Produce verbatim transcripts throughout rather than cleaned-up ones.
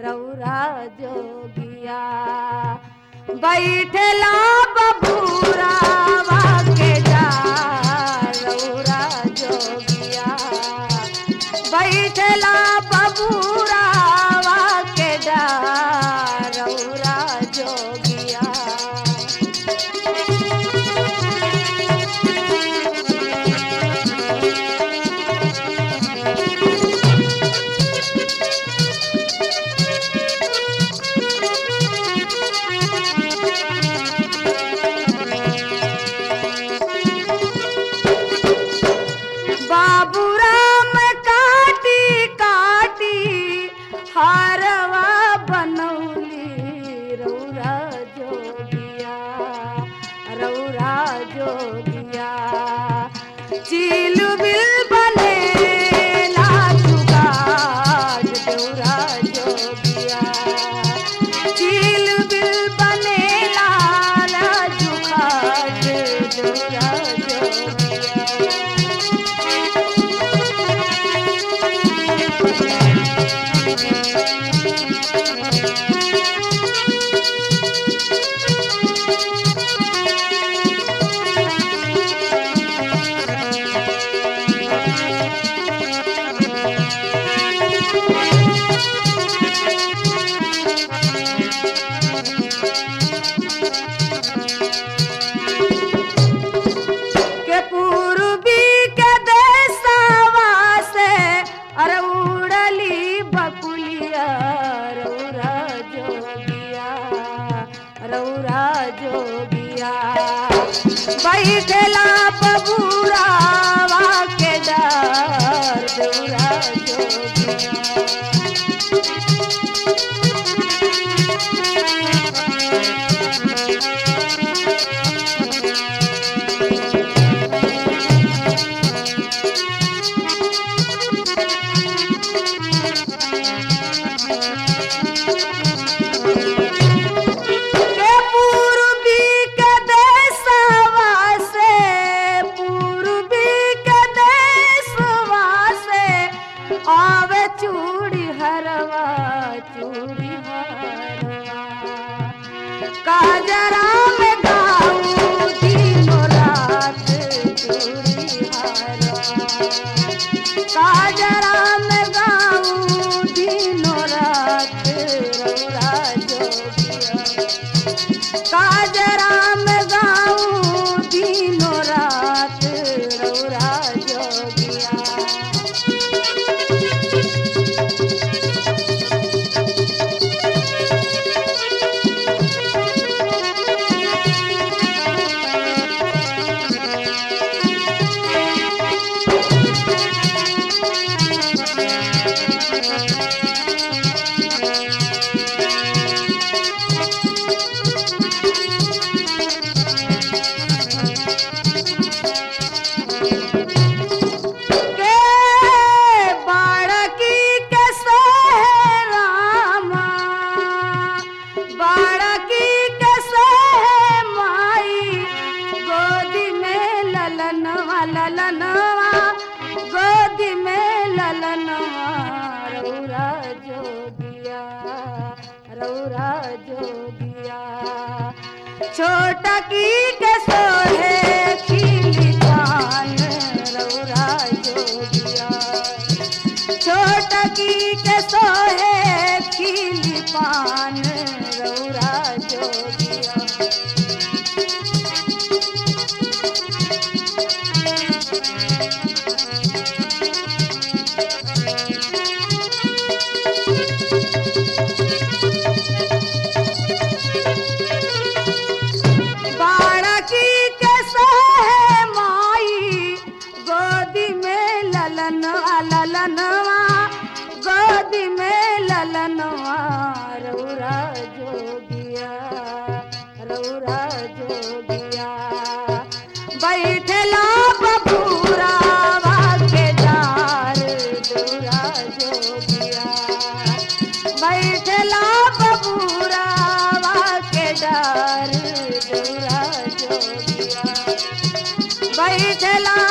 रौरा जोगिया बैठला बबूरावा के डार रौरा जोगिया बैठला बबूरावा के डार रौरा जोगिया बाबूराम काटी काटी हारवा बनौली रौरा जोगिया रौरा जोगिया चील बिल बने लाजुगाज रौरा जोगिया चील बिल बने लाजुगाज रौरा जोगिया के पूर्वी के देशवा से अरे उड़ली बकुलिया रौरा जोगिया रौरा जोगिया बैठला बबूरावा के डार रौरा जोगिया के पूर्वी के देशवा से पूर्वी के देशवा से आवे चूड़ी हरवा चूड़ी हरवा काजरा में गाऊं दिनों रात चूड़ी हरवा काजरा में गाऊं दिनों रात रौरा जोगिया काजरा में गाऊं दिनों रात रौरा जोगिया के बाड़की के सोहे रामा बाड़की के सोहे माई गोदी में ललनवा ललनवा गोदी में ललनवा रौरा जोगिया रौरा जोगिया छोटा की के सोहे खिली पान रौरा जोगिया छोटा की के सोहे खिली पान रौरा जोगिया बाड़की के सोहे माई गोदी में ललनवा ललनवा गोदी में ललनवा रौरा जोगिया रौरा जोगिया बैठला बबूरावा के डार रौरा जोगिया बैठला बबूरावा के डार रौरा जोगिया बैठला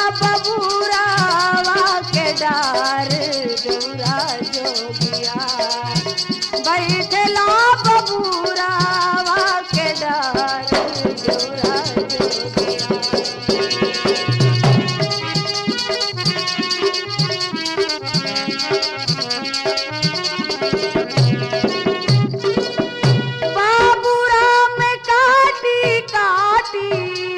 बबूरावा के डार रौरा जोगिया बैठला बबूरावा के डार देवरा जोगिया। बाबूराम काटी काटी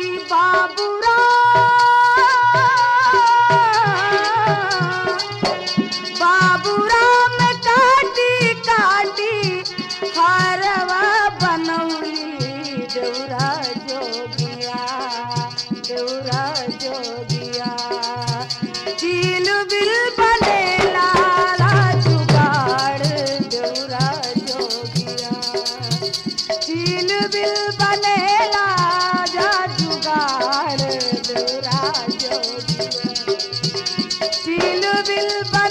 बाबूराम बाबूराम काटी काटी हरवा बनौली देवरा जोगिया देवरा जोगिया। चील बिल बनेला जुगाड़ देवरा जोगिया। चील बिल बनेला जा जुगाड़ देवरा जोगिया। चील बिल